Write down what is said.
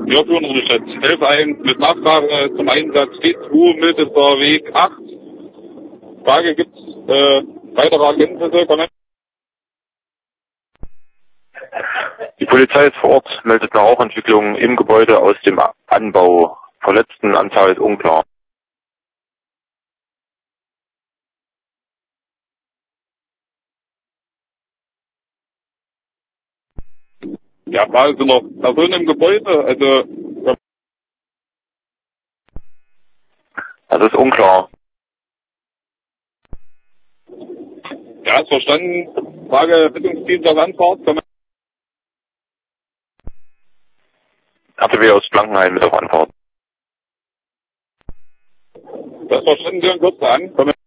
Ja, Führungsstadt 11.1 mit Nachfrage zum Einsatz G2 Mildeser Weg 8. Frage, gibt es weitere Erkenntnisse? Die Polizei ist vor Ort, meldet eine Rauchentwicklung im Gebäude aus dem Anbau. Verletztenanzahl ist unklar. Ja, Frage, sind noch Personen im Gebäude? Also, Das ist unklar. ja, ist verstanden. Frage, Rettungsdienst auf Anfahrt. RTW aus Blankenheim mit auf Anfahrt. Das verstanden, wir kurz an.